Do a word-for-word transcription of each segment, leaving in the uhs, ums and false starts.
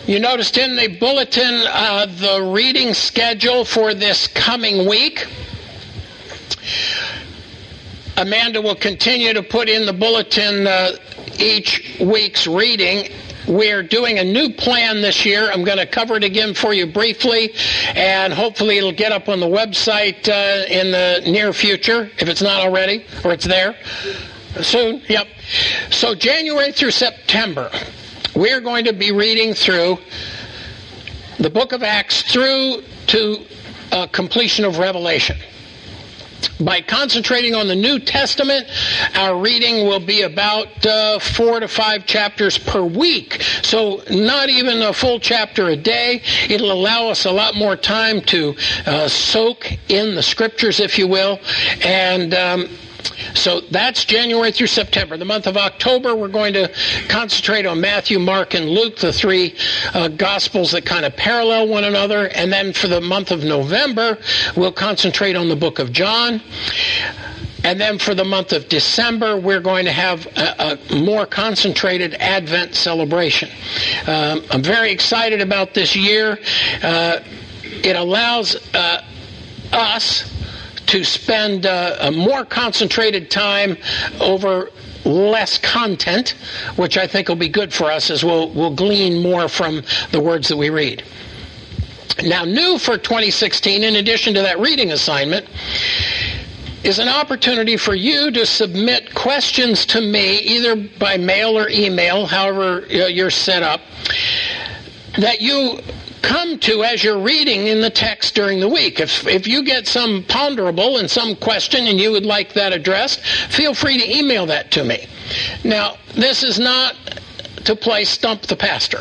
You noticed in the bulletin uh, the reading schedule for this coming week. Amanda will continue to put in the bulletin uh, each week's reading. We're doing a new plan this year. I'm going to cover it again for you briefly, and hopefully it'll get up on the website uh, in the near future, if it's not already, or it's there soon. Yep. So January through September, we're going to be reading through the book of Acts through to uh, completion of Revelation. By concentrating on the New Testament, our reading will be about uh, four to five chapters per week. So not even a full chapter a day. It'll allow us a lot more time to uh, soak in the Scriptures, if you will. And um, so that's January through September. The month of October, we're going to concentrate on Matthew, Mark, and Luke, the three uh, Gospels that kind of parallel one another. And then for the month of November, we'll concentrate on the book of John. And then for the month of December, we're going to have a, a more concentrated Advent celebration. Um, I'm very excited about this year. Uh, it allows uh, us to spend uh, a more concentrated time over less content, which I think will be good for us as we'll, we'll glean more from the words that we read. Now, new for twenty sixteen, in addition to that reading assignment, is an opportunity for you to submit questions to me, either by mail or email, however you're set up, that you come to as you're reading in the text during the week. If if you get some ponderable and some question and you would like that addressed, feel free to email that to me. Now, this is not to play Stump the Pastor.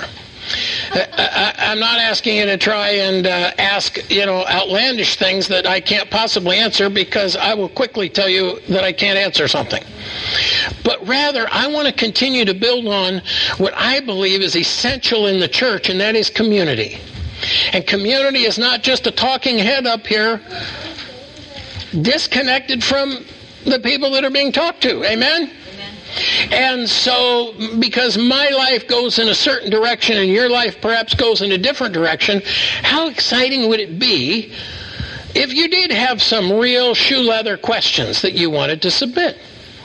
I, I'm not asking you to try and uh, ask, you know, outlandish things that I can't possibly answer, because I will quickly tell you that I can't answer something. But rather, I want to continue to build on what I believe is essential in the church, and that is community. And community is not just a talking head up here, disconnected from the people that are being talked to. Amen? And so, because my life goes in a certain direction and your life perhaps goes in a different direction, how exciting would it be if you did have some real shoe leather questions that you wanted to submit?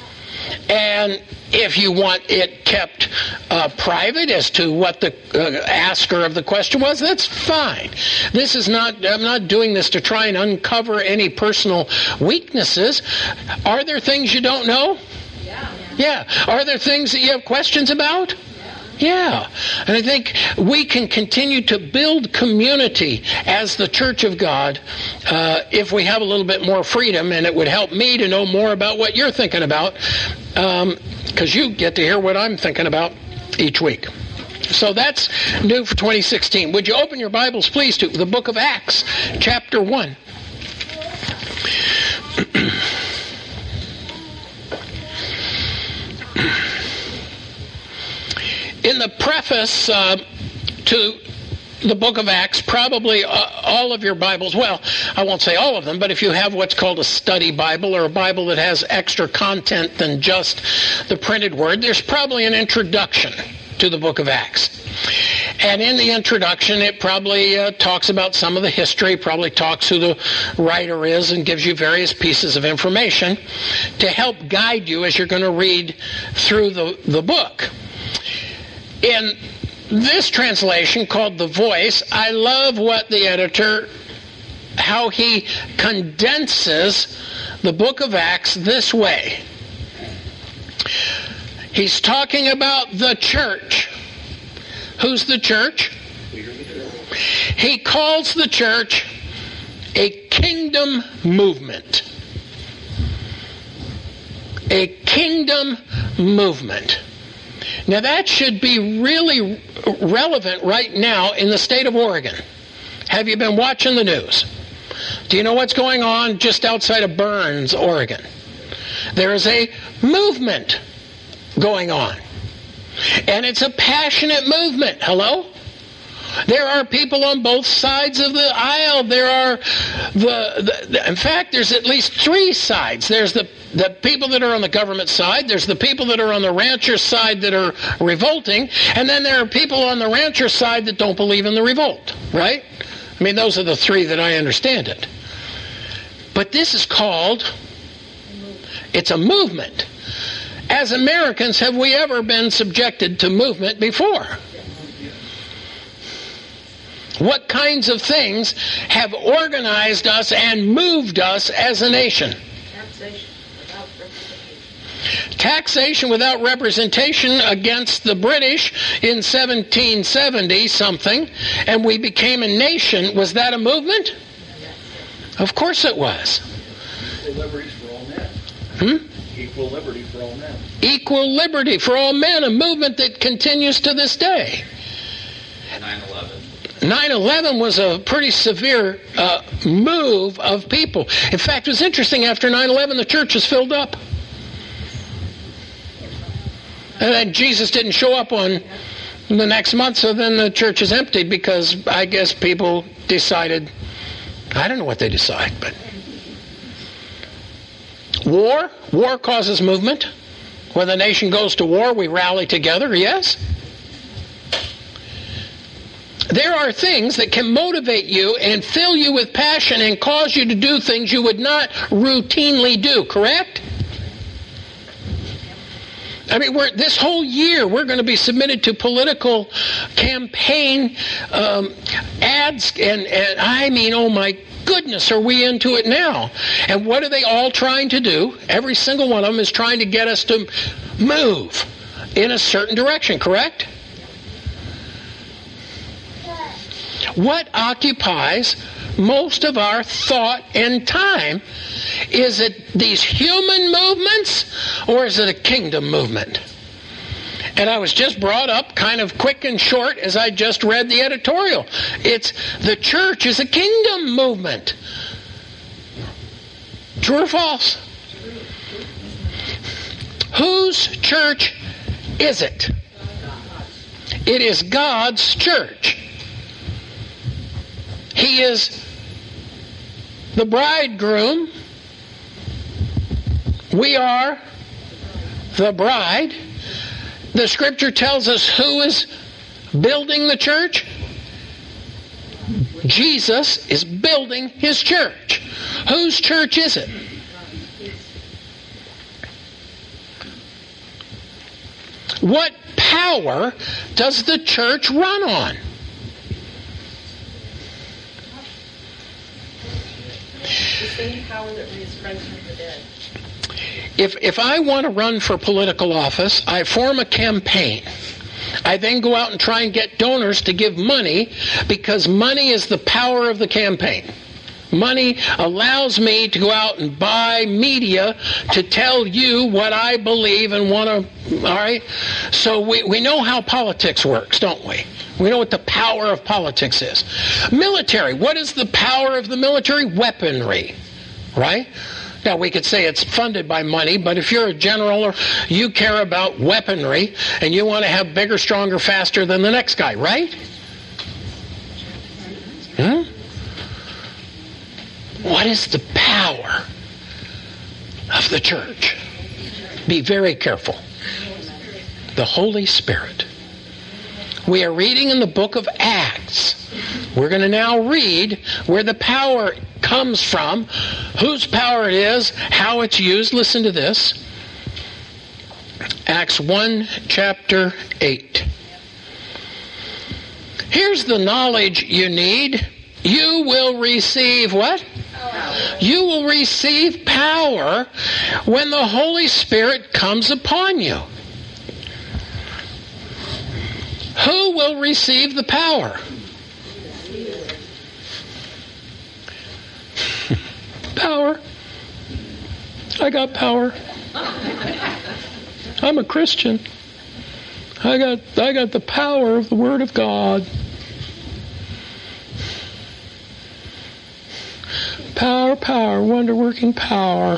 And if you want it kept uh, private as to what the uh, asker of the question was, that's fine. This is not, I'm not doing this to try and uncover any personal weaknesses. Are there things you don't know? Yeah. Yeah. Are there things that you have questions about? Yeah. And I think we can continue to build community as the Church of God uh, if we have a little bit more freedom, and it would help me to know more about what you're thinking about, because um, you get to hear what I'm thinking about each week. So that's new for twenty sixteen. Would you open your Bibles, please, to the book of Acts, chapter one. In the preface uh, to the book of Acts, probably uh, all of your Bibles, well, I won't say all of them, but if you have what's called a study Bible, or a Bible that has extra content than just the printed word, there's probably an introduction to the book of Acts. And in the introduction, it probably uh, talks about some of the history, probably talks who the writer is, and gives you various pieces of information to help guide you as you're going to read through the, the book. In this translation, called The Voice, I love what the editor, how he condenses the book of Acts this way. He's talking about the church. Who's the church? He calls the church a kingdom movement. A kingdom movement. Now that should be really relevant right now in the state of Oregon. Have you been watching the news? Do you know what's going on just outside of Burns, Oregon? There is a movement going on. And it's a passionate movement. Hello? There are people on both sides of the aisle. There are, the, the in fact, there's at least three sides. There's the, the people that are on the government side. There's the people that are on the rancher side that are revolting. And then there are people on the rancher side that don't believe in the revolt, right? I mean, those are the three that I understand it. But this is called, it's a movement. As Americans, have we ever been subjected to movement before? What kinds of things have organized us and moved us as a nation? Taxation without representation. Taxation without representation against the British in seventeen seventy something, and we became a nation. Was that a movement? Of course it was. Equal liberties for all men. Hmm? Equal liberty for all men. Equal liberty for all men, a movement that continues to this day. nine eleven. nine eleven was a pretty severe uh, move of people. In fact, it was interesting, after nine eleven, the church was filled up. And then Jesus didn't show up on the next month, so then the church is emptied because I guess people decided, I don't know what they decide, but war, war causes movement. When the nation goes to war, we rally together, yes? There are things that can motivate you and fill you with passion and cause you to do things you would not routinely do, correct? I mean, we're, this whole year we're going to be submitted to political campaign um, ads, and, and I mean, oh my goodness, are we into it now? And what are they all trying to do? Every single one of them is trying to get us to move in a certain direction, correct? What occupies most of our thought and time? Is it these human movements, or is it a kingdom movement? And I was just brought up kind of quick and short as I just read the editorial. It's the church is a kingdom movement. True or false? Whose church is it? It is God's church. He is the bridegroom. We are the bride. The scripture tells us who is building the church. Jesus is building his church. Whose church is it? What power does the church run on? The same power that raised Christ from the dead. If if I want to run for political office, I form a campaign. I then go out and try and get donors to give money, because money is the power of the campaign. Money allows me to go out and buy media to tell you what I believe and want to, all right? So we, we know how politics works, don't we? We know what the power of politics is. Military, what is the power of the military? Weaponry, right? Now, we could say it's funded by money, but if you're a general or you care about weaponry and you want to have bigger, stronger, faster than the next guy, right? Hmm? What is the power of the church? Be very careful. The Holy Spirit. We are reading in the book of Acts. We're going to now read where the power comes from, whose power it is, how it's used. Listen to this. Acts one, chapter eight. Here's the knowledge you need. You will receive what? You will receive power when the Holy Spirit comes upon you. Who will receive the power? Power. I got power. I'm a Christian. I got I got the power of the Word of God. Power, power, wonder-working power.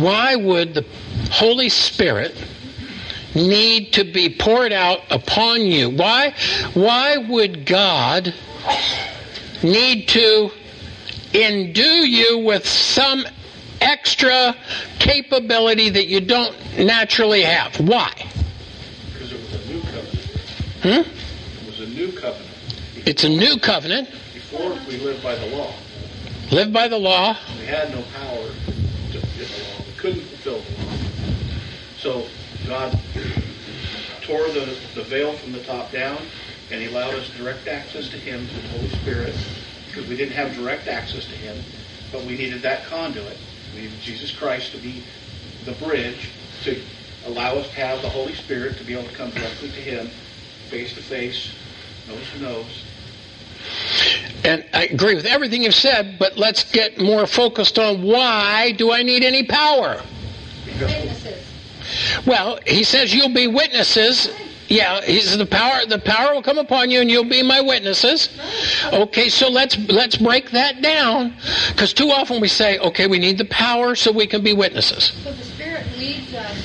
why would the Holy Spirit need to be poured out upon you? Why, why would God need to endue you with some extra capability that you don't naturally have? Why? Because it was a new covenant. Hmm? It was a new covenant. It's a new covenant. Before, we lived by the law. Live by the law. We had no power to get the law. We couldn't fulfill the law. So God tore the, the veil from the top down, and He allowed us direct access to Him through the Holy Spirit, because we didn't have direct access to Him, but we needed that conduit. We needed Jesus Christ to be the bridge to allow us to have the Holy Spirit to be able to come directly to Him, face to face, nose to nose. And I agree with everything you've said, but let's get more focused on why do I need any power? Witnesses. Well, He says you'll be witnesses. Yeah, He says the power the power will come upon you and you'll be my witnesses. Okay, so let's let's break that down, because too often we say, okay, we need the power so we can be witnesses. So the Spirit leads us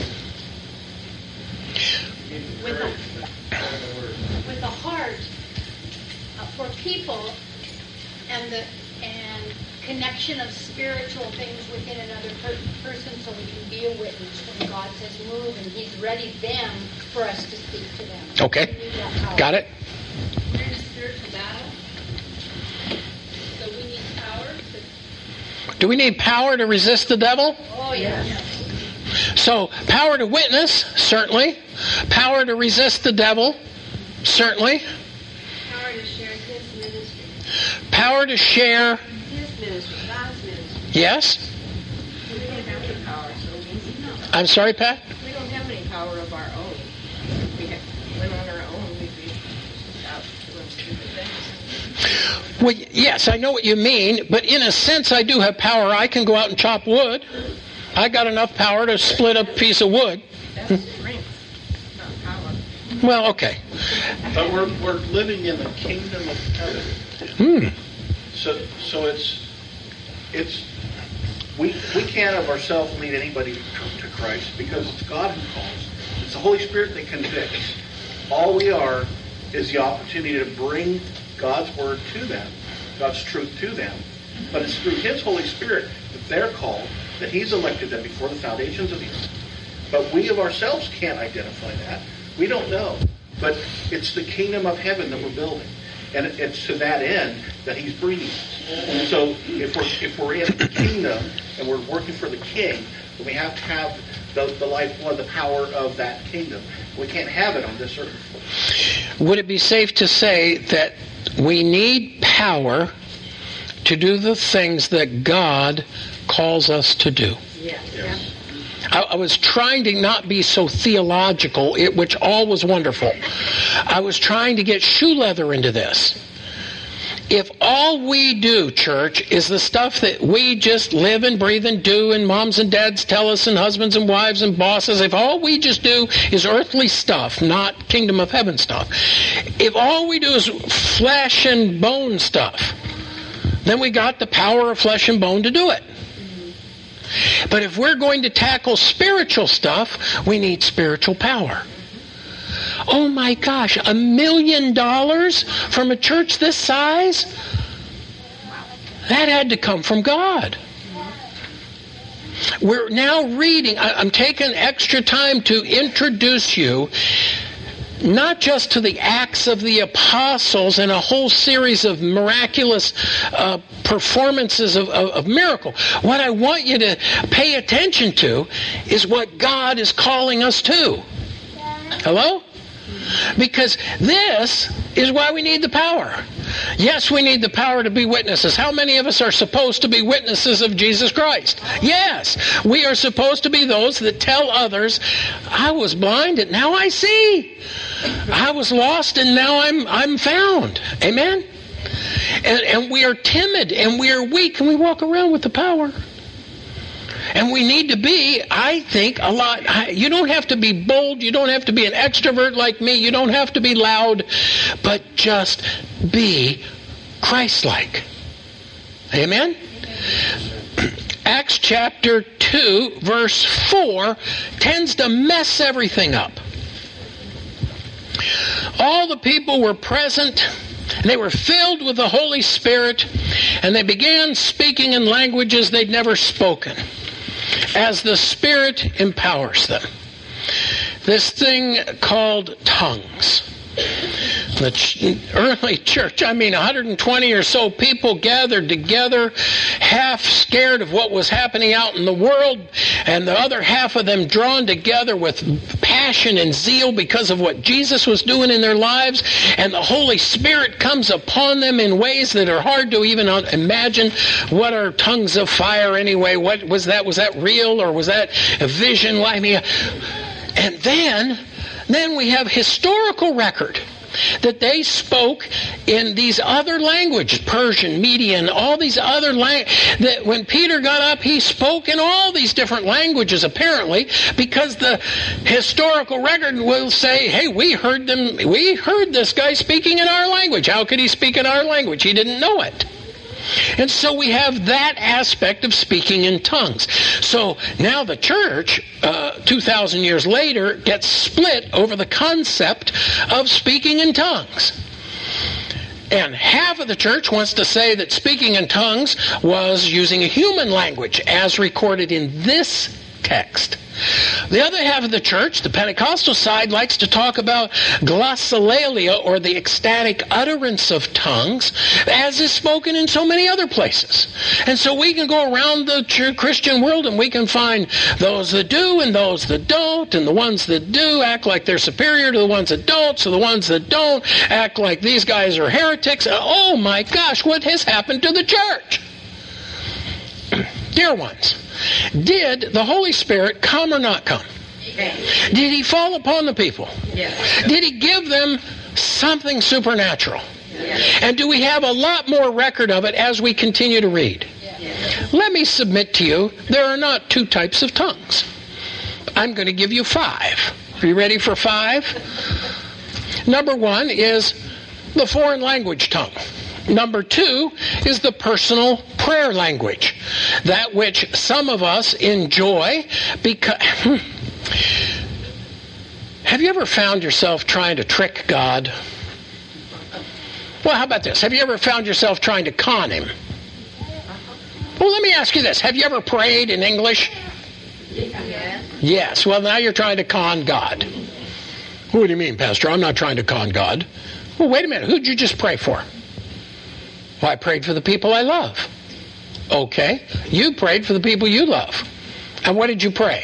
with a, with a heart uh, for people and the and connection of spiritual things within another per- person, so we can be a witness when God says move, and He's ready then for us to speak to them. Okay, We need that power. got it? We're in a spiritual battle, so we need power to... Do we need power to resist the devil? Oh, yes. So, power to witness, certainly. Power to resist the devil, certainly. Power to share His ministry. Power to share, His ministry, God's ministry. yes? We don't have any power, so we no. I'm sorry, Pat? We don't have any power of our own. If we had, went on our own, we'd be out doing stupid things. Well, yes, I know what you mean, but in a sense I do have power. I can go out and chop wood. I got enough power to split a piece of wood. That's strength, not power. Well, okay. But we're we're living in the kingdom of heaven. Hmm. So so it's it's we we can't of ourselves lead anybody to, to Christ, because it's God who calls. It's the Holy Spirit that convicts. All we are is the opportunity to bring God's word to them, God's truth to them. But it's through His Holy Spirit that they're called, that He's elected them before the foundations of the earth. But we of ourselves can't identify that. We don't know. But it's the kingdom of heaven that we're building. And it's to that end that He's bringing us. And so if we're, if we're in the kingdom and we're working for the King, then we have to have the, the lifeblood, the power of that kingdom. We can't have it on this earth. Would it be safe to say that we need power to do the things that God calls us to do? Yes. Yes. I, I was trying to not be so theological, it, which all was wonderful. I was trying to get shoe leather into this. If all we do, church, is the stuff that we just live and breathe and do, and moms and dads tell us, and husbands and wives and bosses, if all we just do is earthly stuff, not kingdom of heaven stuff, if all we do is flesh and bone stuff, then we got the power of flesh and bone to do it. But if we're going to tackle spiritual stuff, we need spiritual power. Oh my gosh, a million dollars from a church this size? That had to come from God. We're now reading, I'm taking extra time to introduce you not just to the Acts of the Apostles and a whole series of miraculous uh, performances of, of, of miracle. What I want you to pay attention to is what God is calling us to. Hello? Because this is why we need the power. Yes, we need the power to be witnesses. How many of us are supposed to be witnesses of Jesus Christ? Yes, we are supposed to be those that tell others, I was blind and now I see. I was lost and now I'm I'm found. Amen? And, and we are timid and we are weak and we walk around with the power. And we need to be, I think, a lot. You don't have to be bold. You don't have to be an extrovert like me. You don't have to be loud. But just be Christ-like. Amen? Acts chapter two. two, verse four, tends to mess everything up. All the people were present, and they were filled with the Holy Spirit, and they began speaking in languages they'd never spoken, as the Spirit empowers them. This thing called tongues. The ch- early church, I mean one hundred twenty or so people gathered together, half scared of what was happening out in the world, and the other half of them drawn together with passion and zeal because of what Jesus was doing in their lives. And the Holy Spirit comes upon them in ways that are hard to even imagine. What are tongues of fire anyway? What was that? Was that real, or was that a vision? I mean, and then, then we have historical record that they spoke in these other languages, Persian, Median, all these other languages. That when Peter got up, he spoke in all these different languages, apparently, because the historical record will say, hey, we heard them, we heard this guy speaking in our language. How could he speak in our language? He didn't know it. And so we have that aspect of speaking in tongues. So now the church, uh, two thousand years later, gets split over the concept of speaking in tongues. And half of the church wants to say that speaking in tongues was using a human language, as recorded in this text. The other half of the church, the Pentecostal side, likes to talk about glossolalia, or the ecstatic utterance of tongues, as is spoken in so many other places. And so we can go around the Christian world and we can find those that do and those that don't, and the ones that do act like they're superior to the ones that don't, so the ones that don't act like these guys are heretics. Oh my gosh, what has happened to the church? Dear ones, did the Holy Spirit come or not come? Yes. Did he fall upon the people? Yes. Did he give them something supernatural? Yes. And do we have a lot more record of it as we continue to read? Yes. Let me submit to you, there are not two types of tongues. I'm going to give you five. Are you ready for five? Number one is the foreign language tongue. Number two is the personal prayer language, that which some of us enjoy because... Have you ever found yourself trying to trick God? Well, how about this? Have you ever found yourself trying to con him? Well, let me ask you this. Have you ever prayed in English? Yes. Yes. Well, now you're trying to con God. What do you mean, Pastor? I'm not trying to con God. Well, wait a minute. Who'd you just pray for? Well, I prayed for the people I love. Okay. You prayed for the people you love. And what did you pray?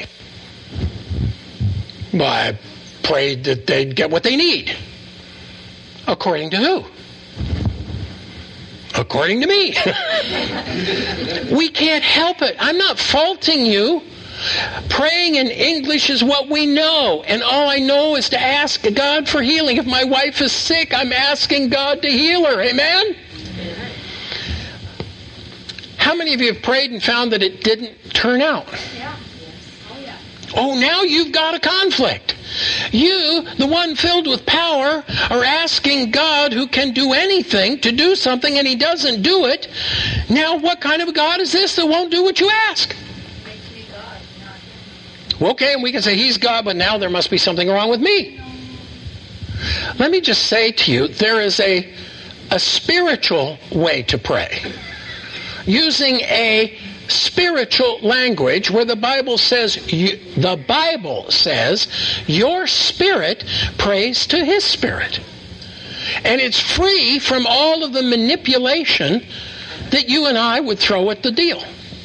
Well, I prayed that they'd get what they need. According to who? According to me. We can't help it. I'm not faulting you. Praying in English is what we know. And all I know is to ask God for healing. If my wife is sick, I'm asking God to heal her. Amen? How many of you have prayed and found that it didn't turn out? Yeah. Oh, yeah. Oh, now you've got a conflict. You, the one filled with power, are asking God, who can do anything, to do something, and he doesn't do it. Now, what kind of a God is this that won't do what you ask? Makes me God, not him. Well, okay, and we can say he's God, but now there must be something wrong with me. Let me just say to you, there is a, a spiritual way to pray. Using a spiritual language where the Bible says, you, the Bible says, your spirit prays to his spirit. And it's free from all of the manipulation that you and I would throw at the deal.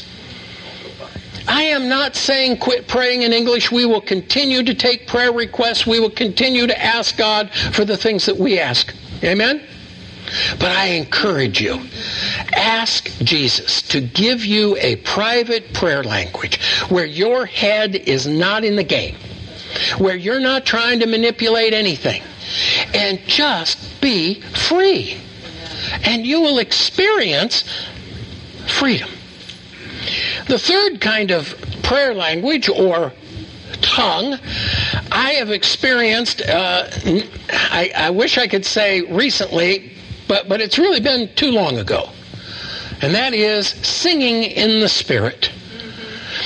I am not saying quit praying in English. We will continue to take prayer requests. We will continue to ask God for the things that we ask. Amen? But I encourage you, ask Jesus to give you a private prayer language where your head is not in the game, where you're not trying to manipulate anything, and just be free. And you will experience freedom. The third kind of prayer language, or tongue, I have experienced, uh, I, I wish I could say recently, But, but it's really been too long ago. And that is singing in the Spirit.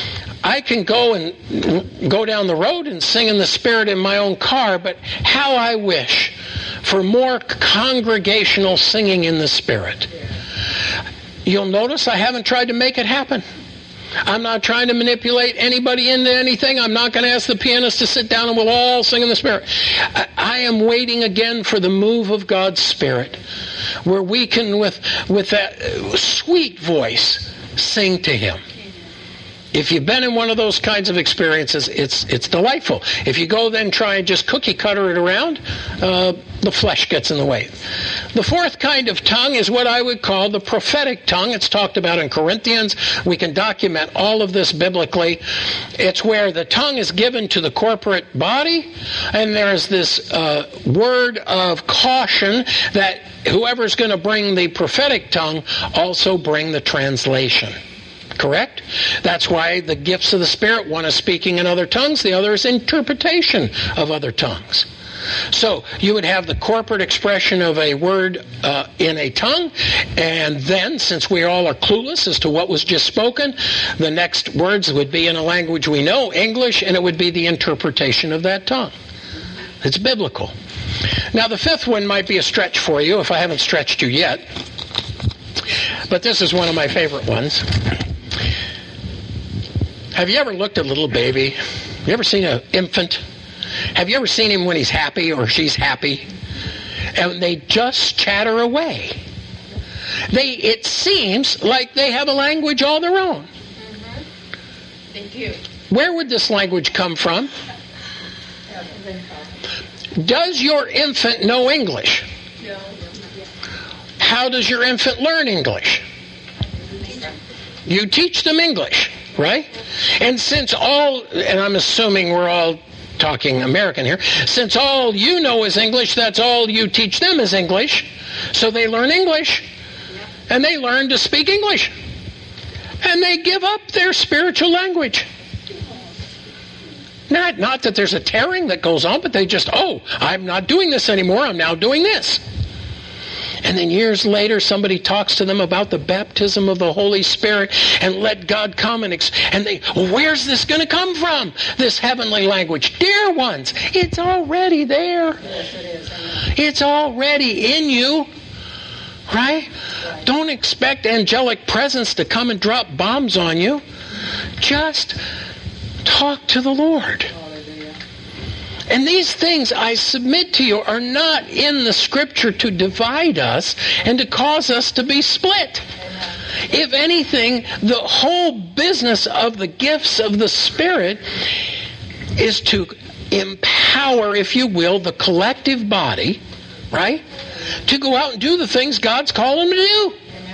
I can go and go down the road and sing in the Spirit in my own car, but how I wish for more congregational singing in the Spirit. You'll notice I haven't tried to make it happen. I'm not trying to manipulate anybody into anything. I'm not going to ask the pianist to sit down and we'll all sing in the Spirit. I am waiting again for the move of God's Spirit, where we can, with, with that sweet voice, sing to Him. If you've been in one of those kinds of experiences, it's it's delightful. If you go then try and just cookie cutter it around, uh, the flesh gets in the way. The fourth kind of tongue is what I would call the prophetic tongue. It's talked about in Corinthians. We can document all of this biblically. It's where the tongue is given to the corporate body, and there's this uh, word of caution that whoever's going to bring the prophetic tongue also bring the translation. Correct? That's why the gifts of the Spirit, one is speaking in other tongues, the other is interpretation of other tongues. So you would have the corporate expression of a word uh, in a tongue, and then, since we all are clueless as to what was just spoken, the next words would be in a language we know, English, and it would be the interpretation of that tongue. It's biblical. Now the fifth one might be a stretch for you, if I haven't stretched you yet, but this is one of my favorite ones. Have you ever looked at a little baby? Have you ever seen an infant? Have you ever seen him when he's happy or she's happy? And they just chatter away. They, it seems like they have a language all their own. Mm-hmm. They do. Where would this language come from? Does your infant know English? No. How does your infant learn English? You teach them English, right? And since all, and I'm assuming we're all talking American here, since all you know is English, that's all you teach them is English. So they learn English, and they learn to speak English. And they give up their spiritual language. Not, not that there's a tearing that goes on, but they just, oh, I'm not doing this anymore, I'm now doing this. And then years later, somebody talks to them about the baptism of the Holy Spirit and let God come and, ex- and they, where's this going to come from? This heavenly language. Dear ones, it's already there. Yes, it is. It's already in you. Right? Right? Don't expect angelic presence to come and drop bombs on you. Just talk to the Lord. And these things, I submit to you, are not in the Scripture to divide us and to cause us to be split. Amen. If anything, the whole business of the gifts of the Spirit is to empower, if you will, the collective body, right, to go out and do the things God's called them to do.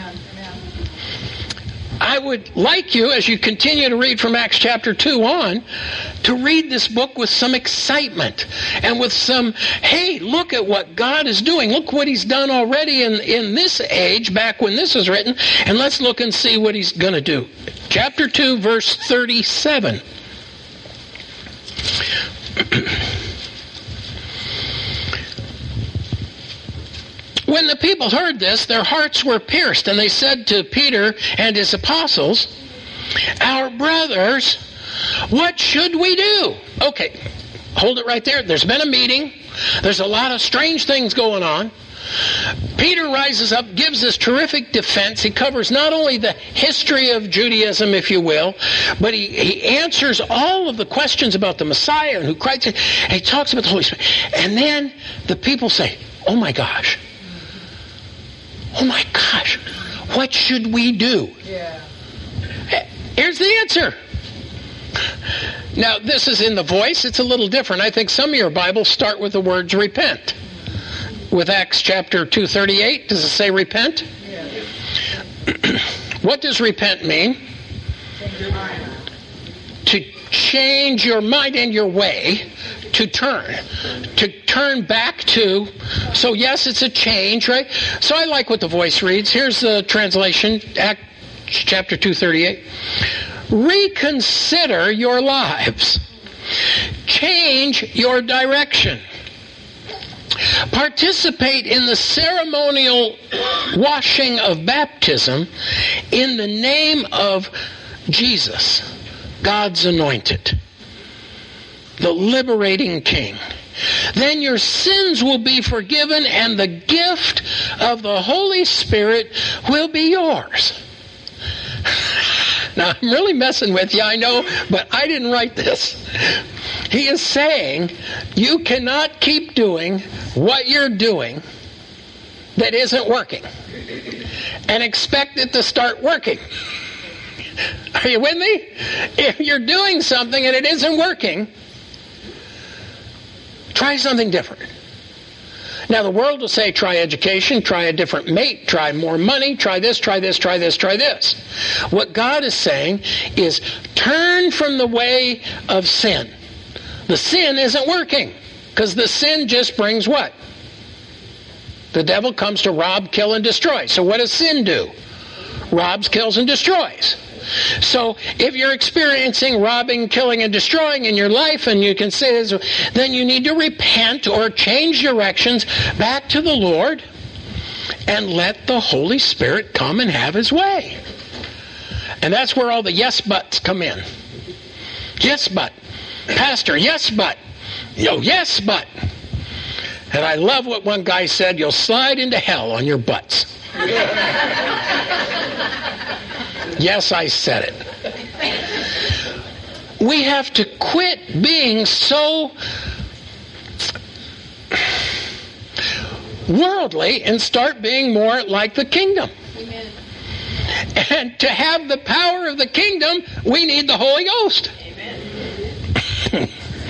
I would like you, as you continue to read from Acts chapter two on, to read this book with some excitement and with some, hey, look at what God is doing. Look what He's done already in, in this age, back when this was written, and let's look and see what He's going to do. Chapter two, verse thirty-seven. When the people heard this, their hearts were pierced, and they said to Peter and his apostles, "Our brothers, what should we do?" Okay, hold it right there. There's been a meeting. There's a lot of strange things going on. Peter rises up, gives this terrific defense. He covers not only the history of Judaism, if you will, but he, he answers all of the questions about the Messiah and who Christ is. And he talks about the Holy Spirit. And then the people say, oh my gosh. Oh my gosh, what should we do? Yeah. Here's the answer. Now, this is in the Voice. It's a little different. I think some of your Bibles start with the words repent. With Acts chapter two thirty-eight, does it say repent? Yeah. What does repent mean? Change your mind. To change your mind and your way. To turn. To turn back to. So yes, it's a change, right? So I like what the Voice reads. Here's the translation, Acts chapter two thirty-eight. Reconsider your lives. Change your direction. Participate in the ceremonial washing of baptism in the name of Jesus, God's anointed, the liberating King, then your sins will be forgiven and the gift of the Holy Spirit will be yours. Now, I'm really messing with you, I know, but I didn't write this. He is saying you cannot keep doing what you're doing that isn't working and expect it to start working. Are you with me? If you're doing something and it isn't working, try something different. Now, the world will say, try education, try a different mate, try more money, try this, try this, try this, try this. What God is saying is turn from the way of sin. The sin isn't working because the sin just brings what? The devil comes to rob, kill, and destroy. So what does sin do? Robs, kills, and destroys. So if you're experiencing robbing, killing, and destroying in your life, and you can say this, then you need to repent or change directions back to the Lord and let the Holy Spirit come and have His way. And that's where all the yes buts come in. Yes but. Pastor, yes but. Yo, yes but. And I love what one guy said, you'll slide into hell on your butts. Yes, I said it. We have to quit being so worldly and start being more like the kingdom. Amen. And to have the power of the kingdom, we need the Holy Ghost. Amen.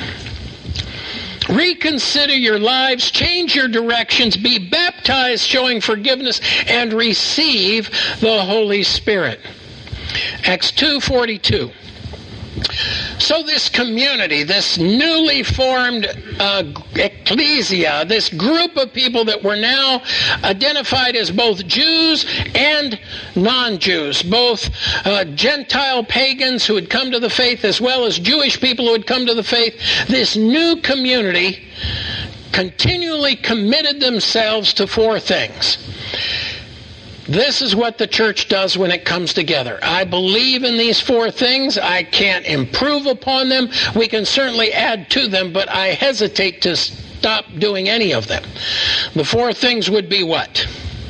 Reconsider your lives, change your directions, be baptized showing forgiveness, and receive the Holy Spirit. Acts two forty-two. So this community, this newly formed uh, ecclesia, this group of people that were now identified as both Jews and non-Jews, both uh, Gentile pagans who had come to the faith as well as Jewish people who had come to the faith, this new community continually committed themselves to four things. This is what the church does when it comes together. I believe in these four things. I can't improve upon them. We can certainly add to them, but I hesitate to stop doing any of them. The four things would be what?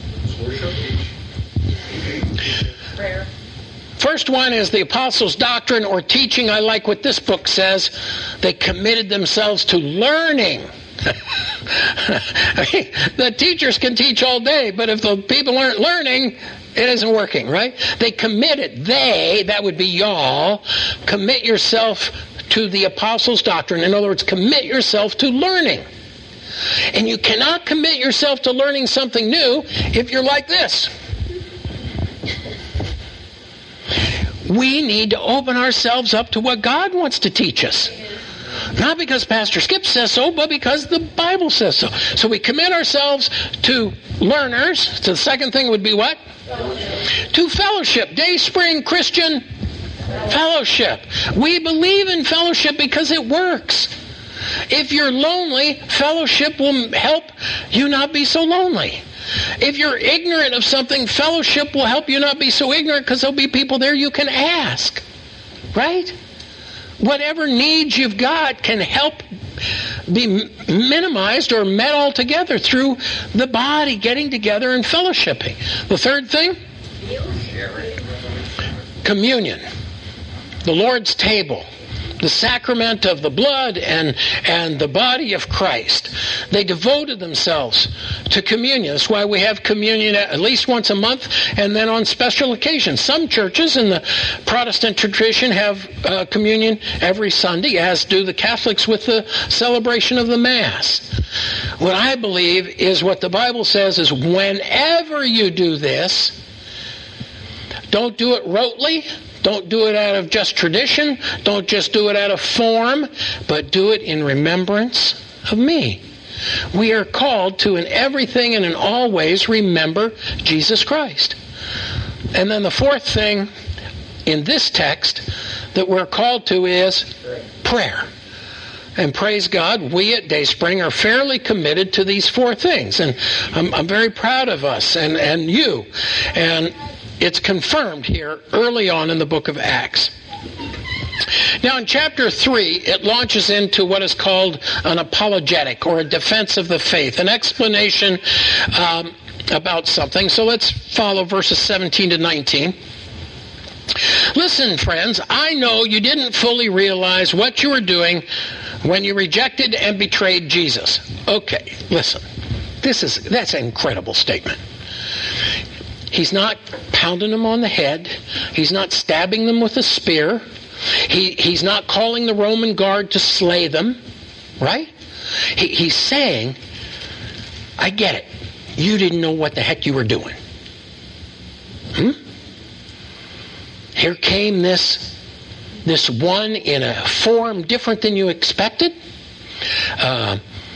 Prayer. First one is the apostles' doctrine or teaching. I like what this book says. They committed themselves to learning. I mean, the teachers can teach all day, but if the people aren't learning, it isn't working, right? They committed. They, that would be y'all, commit yourself to the apostles' doctrine. In other words, commit yourself to learning. And you cannot commit yourself to learning something new if you're like this. We need to open ourselves up to what God wants to teach us. Not because Pastor Skip says so, but because the Bible says so. So we commit ourselves to learners. So the second thing would be what? Fellowship. To fellowship. Dayspring Christian Fellowship. We believe in fellowship because it works. If you're lonely, fellowship will help you not be so lonely. If you're ignorant of something, fellowship will help you not be so ignorant because there'll be people there you can ask. Right? Whatever needs you've got can help be minimized or met altogether through the body getting together and fellowshipping. The third thing? Communion. The Lord's table. The sacrament of the blood and, and the body of Christ. They devoted themselves to communion. That's why we have communion at least once a month and then on special occasions. Some churches in the Protestant tradition have uh, communion every Sunday, as do the Catholics with the celebration of the Mass. What I believe is what the Bible says is whenever you do this, don't do it rotely. Don't do it out of just tradition. Don't just do it out of form, but do it in remembrance of me. We are called to in everything and in all ways remember Jesus Christ. And then the fourth thing in this text that we're called to is prayer. And praise God, we at Dayspring are fairly committed to these four things. And I'm, I'm very proud of us and, and you. And it's confirmed here early on in the book of Acts. Now in chapter three, it launches into what is called an apologetic or a defense of the faith, an explanation um, about something. So let's follow verses seventeen to nineteen. Listen, friends, I know you didn't fully realize what you were doing when you rejected and betrayed Jesus. Okay, listen. This is that's an incredible statement. He's not pounding them on the head. He's not stabbing them with a spear. He, he's not calling the Roman guard to slay them. Right? He, he's saying, I get it. You didn't know what the heck you were doing. Hmm? Here came this, this one in a form different than you expected. Uh,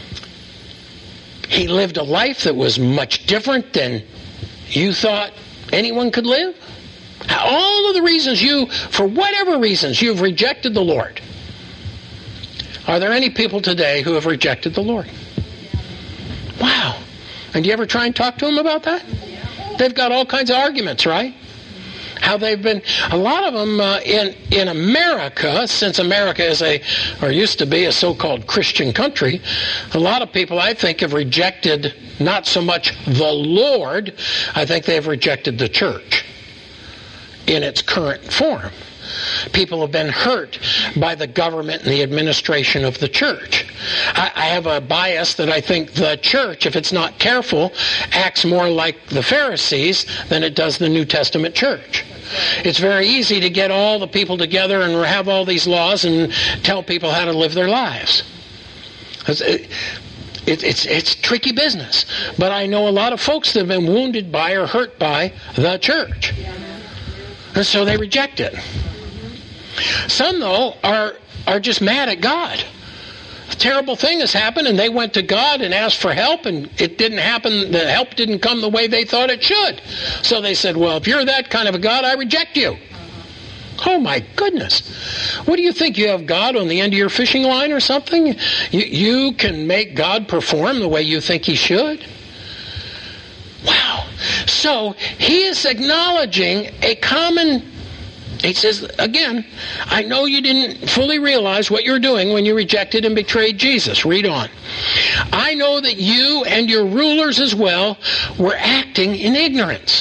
he lived a life that was much different than you thought anyone could live. All of the reasons you, for whatever reasons, you've rejected the Lord. Are there any people today who have rejected the Lord? Wow. And do you ever try and talk to them about that? They've got all kinds of arguments, right? How they've been, a lot of them uh, in, in America, since America is a, or used to be a so-called Christian country, a lot of people, I think, have rejected not so much the Lord, I think they've rejected the church in its current form. People have been hurt by the government and the administration of the church. I, I have a bias that I think the church, if it's not careful, acts more like the Pharisees than it does the New Testament church. It's very easy to get all the people together and have all these laws and tell people how to live their lives. It's, it, it, it's, it's tricky business. But I know a lot of folks that have been wounded by or hurt by the church. And so they reject it. Some, though, are are just mad at God. A terrible thing has happened, and they went to God and asked for help, and it didn't happen. The help didn't come the way they thought it should. So they said, well, if you're that kind of a God, I reject you. Oh, my goodness. What do you think? You have God on the end of your fishing line or something? You, you can make God perform the way you think he should? Wow. So he is acknowledging a common... He says, again, I know you didn't fully realize what you were doing when you rejected and betrayed Jesus. Read on. I know that you and your rulers as well were acting in ignorance.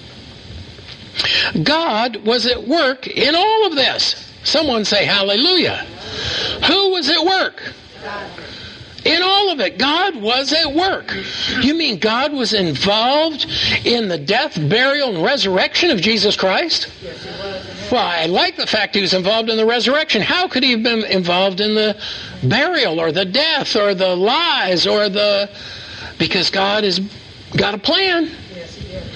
God was at work in all of this. Someone say hallelujah. Who was at work? In all of it, God was at work. You mean God was involved in the death, burial, and resurrection of Jesus Christ? Yes, he was. Well, I like the fact he was involved in the resurrection. How could he have been involved in the burial or the death or the lies or the... Because God has got a plan. Yes, he did.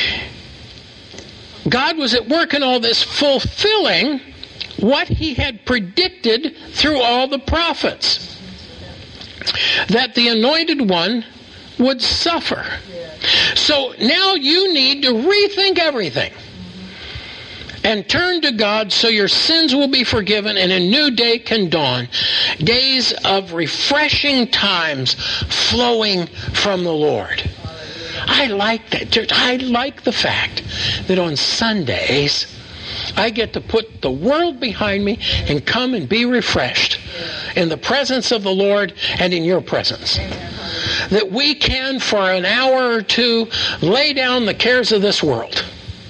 God was at work in all this, fulfilling what he had predicted through all the prophets. That the anointed one would suffer. So now you need to rethink everything. And turn to God so your sins will be forgiven and a new day can dawn. Days of refreshing times flowing from the Lord. I like that, church. I like the fact that on Sundays I get to put the world behind me and come and be refreshed in the presence of the Lord and in your presence. That we can, for an hour or two, lay down the cares of this world.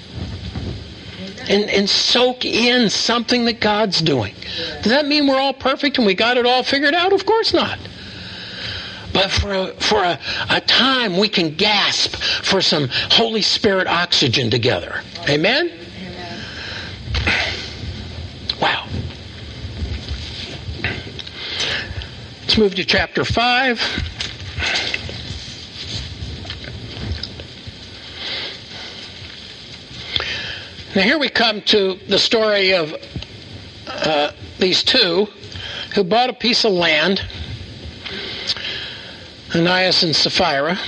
And, and soak in something that God's doing. Does that mean we're all perfect and we got it all figured out? Of course not. But for a, for a, a time we can gasp for some Holy Spirit oxygen together. Amen? Amen. Wow. Let's move to chapter five. Now here we come to the story of uh, these two who bought a piece of land, Ananias and Sapphira,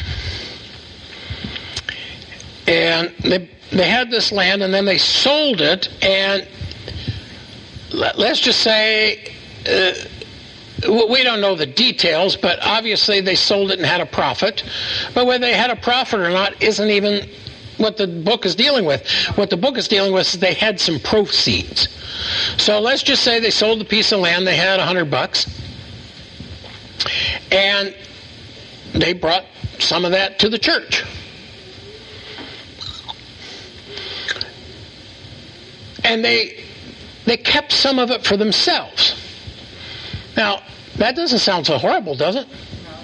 and they they had this land and then they sold it, and let, let's just say uh, we don't know the details, but obviously they sold it and had a profit. But whether they had a profit or not isn't even what the book is dealing with. What the book is dealing with is they had some proceeds. So let's just say they sold a piece of land. They had a hundred bucks, and they brought some of that to the church. And they they kept some of it for themselves. Now, that doesn't sound so horrible, does it?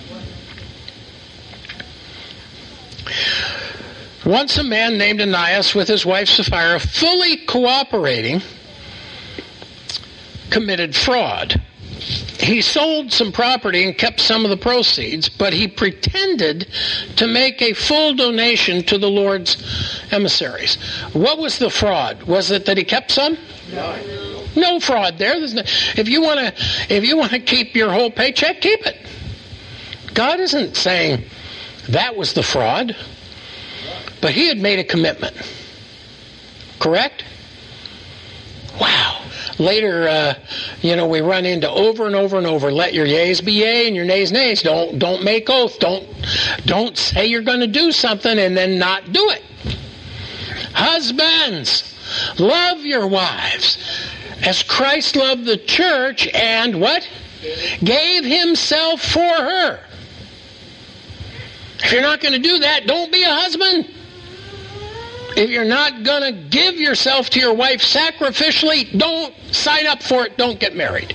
Once a man named Ananias with his wife Sapphira, fully cooperating, committed fraud. He sold some property and kept some of the proceeds, but he pretended to make a full donation to the Lord's emissaries. What was the fraud? Was it that he kept some? No. No fraud there. There's no, if you want to, if you want to keep your whole paycheck, keep it. God isn't saying that was the fraud, but he had made a commitment. Correct? Wow. Later, uh, you know, we run into over and over and over, let your yeas be yea and your nays nays. Don't don't make oath. Don't don't say you're going to do something and then not do it. Husbands, love your wives as Christ loved the church and what? Gave himself for her. If you're not going to do that, don't be a husband. If you're not going to give yourself to your wife sacrificially, don't sign up for it. Don't get married.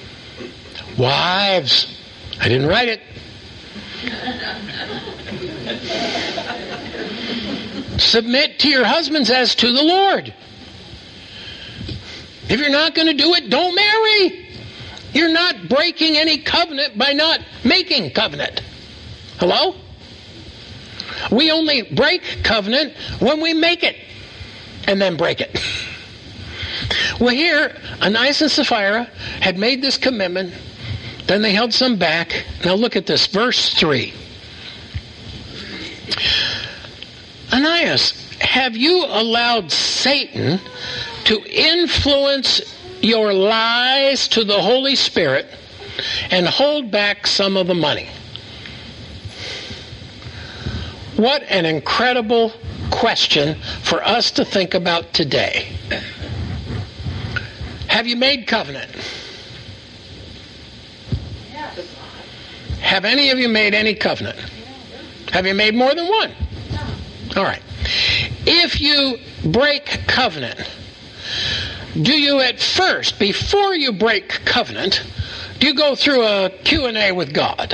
Wives, I didn't write it. Submit to your husbands as to the Lord. If you're not going to do it, don't marry. You're not breaking any covenant by not making covenant. Hello? We only break covenant when we make it and then break it. Well, here, Ananias and Sapphira had made this commitment. Then they held some back. Now look at this, verse three. Ananias, have you allowed Satan to influence your lies to the Holy Spirit and hold back some of the money? What an incredible question for us to think about today. Have you made covenant? Yes. Have any of you made any covenant? Have you made more than one? All right. If you break covenant, do you at first, before you break covenant, do you go through a Q and A with God?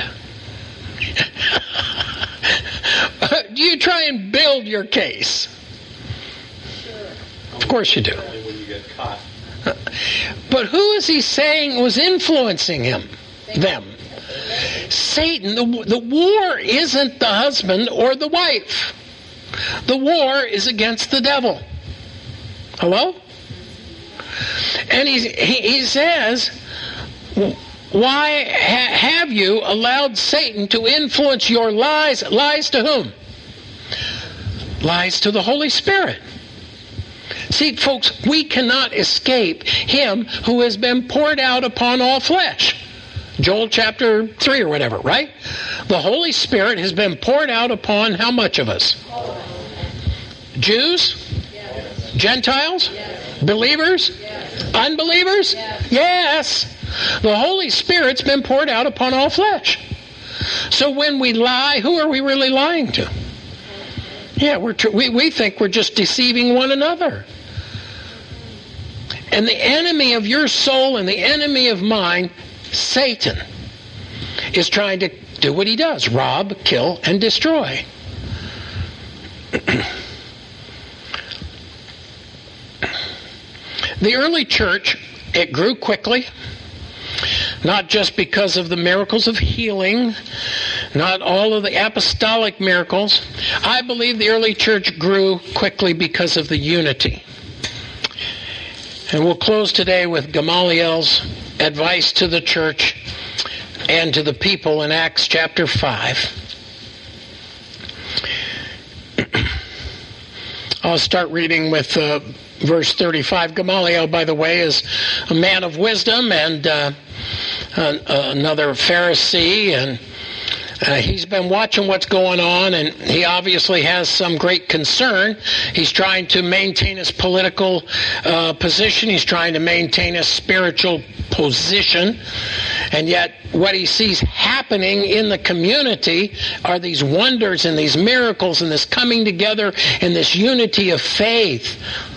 Do you try and build your case? Sure. Of course you do. Only when you get caught. But who is he saying was influencing him? Them. Satan. The, the war isn't the husband or the wife. The war is against the devil. Hello? And he, he, he says, why ha- have you allowed Satan to influence your lies? Lies to whom? Lies to the Holy Spirit. See, folks, we cannot escape him who has been poured out upon all flesh. Joel chapter three or whatever, right? The Holy Spirit has been poured out upon how much of us? Jews? Yes. Gentiles? Yes. Believers? Yes. Unbelievers? Yes. Yes. The Holy Spirit's been poured out upon all flesh. So when we lie, who are we really lying to? Yeah, we're tr- we, we think we're just deceiving one another. And the enemy of your soul and the enemy of mine, Satan, is trying to do what he does: rob, kill, and destroy. The early church, it grew quickly, not just because of the miracles of healing, not all of the apostolic miracles. I believe the early church grew quickly because of the unity. And we'll close today with Gamaliel's advice to the church and to the people in Acts chapter five. I'll start reading with uh, verse thirty-five. Gamaliel, by the way, is a man of wisdom and uh, uh, another Pharisee, and Uh, he's been watching what's going on, and he obviously has some great concern. He's trying to maintain his political uh, position. He's trying to maintain his spiritual position. And yet, what he sees happening in the community are these wonders and these miracles and this coming together and this unity of faith.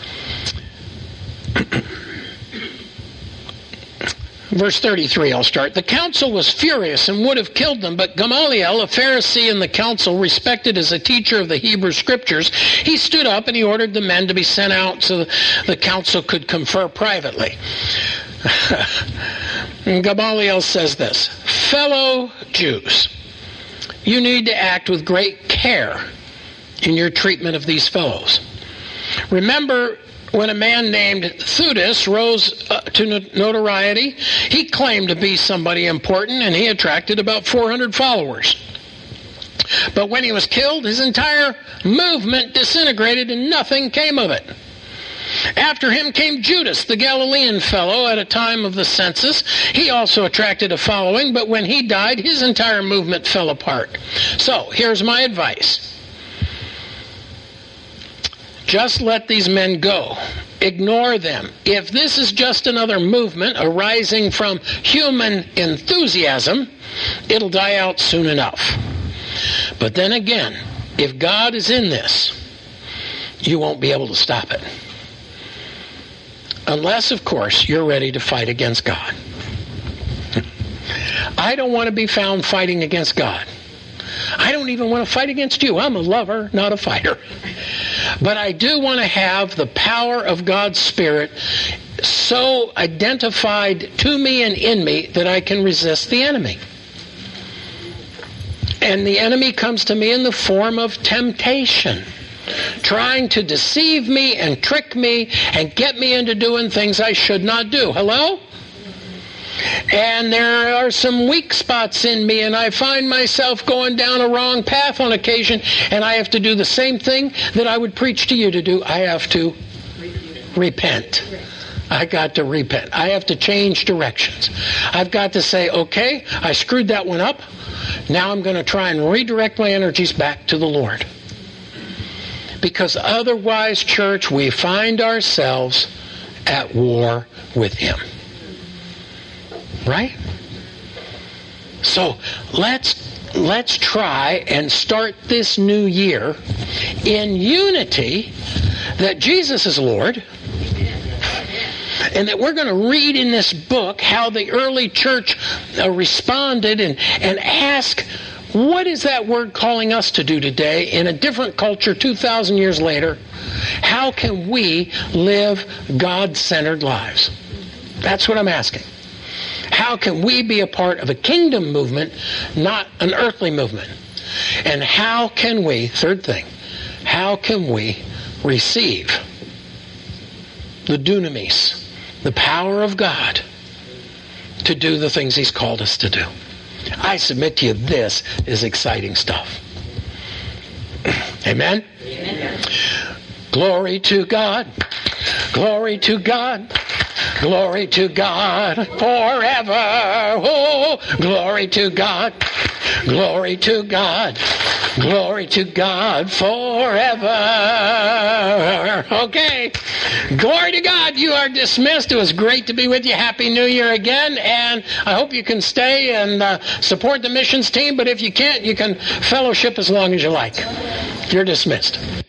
Verse thirty-three, I'll start. The council was furious and would have killed them, but Gamaliel, a Pharisee in the council, respected as a teacher of the Hebrew Scriptures, he stood up and he ordered the men to be sent out so the council could confer privately. And Gamaliel says this, fellow Jews, you need to act with great care in your treatment of these fellows. Remember, when a man named Theudas rose uh, to notoriety, he claimed to be somebody important, and he attracted about four hundred followers. But when he was killed, his entire movement disintegrated and nothing came of it. After him came Judas, the Galilean fellow, at a time of the census. He also attracted a following, but when he died, his entire movement fell apart. So, here's my advice. Just let these men go. Ignore them. If this is just another movement arising from human enthusiasm, it'll die out soon enough. But then again, if God is in this, you won't be able to stop it. Unless, of course, you're ready to fight against God. I don't want to be found fighting against God. I don't even want to fight against you. I'm a lover, not a fighter. But I do want to have the power of God's Spirit so identified to me and in me that I can resist the enemy. And the enemy comes to me in the form of temptation, trying to deceive me and trick me and get me into doing things I should not do. Hello? And there are some weak spots in me, and I find myself going down a wrong path on occasion, and I have to do the same thing that I would preach to you to do. I have to repent. I got to repent. I have to change directions. I've got to say, okay, I screwed that one up. Now I'm going to try and redirect my energies back to the Lord. Because otherwise, church, we find ourselves at war with Him. Right? So let's let's try and start this new year in unity that Jesus is Lord, and that we're going to read in this book how the early church uh, responded and, and ask, what is that word calling us to do today in a different culture two thousand years later? How can we live God-centered lives? That's what I'm asking. How can we be a part of a kingdom movement, not an earthly movement? And how can we, third thing, how can we receive the dunamis, the power of God, to do the things He's called us to do? I submit to you, this is exciting stuff. Amen? Amen. Glory to God. Glory to God. Glory to God forever. Oh, glory to God. Glory to God. Glory to God forever. Okay. Glory to God. You are dismissed. It was great to be with you. Happy New Year again. And I hope you can stay and uh, support the missions team. But if you can't, you can fellowship as long as you like. You're dismissed.